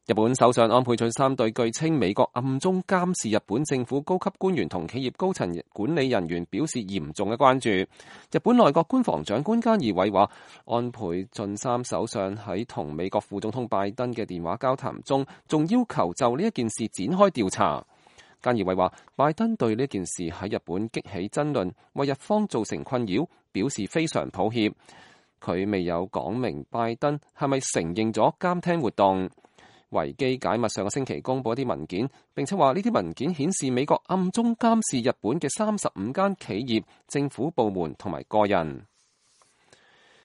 日本首相安倍晉三對據稱美國暗中監視日本政府高級官員同企業高層管理人員表示嚴重嘅關注。日本內閣官房長官菅義偉話，安倍晉三首相喺同美國副總統拜登嘅電話交談中，仲要求就呢一件事展開調查。菅義偉話，拜登對呢件事喺日本激起爭論，為日方造成困擾，表示非常抱歉。佢未有講明拜登係咪承認咗監聽活動。維基解密上個星期公布一啲文件，並且話呢啲文件顯示美國暗中監視日本嘅35間企業、政府部門同埋個人。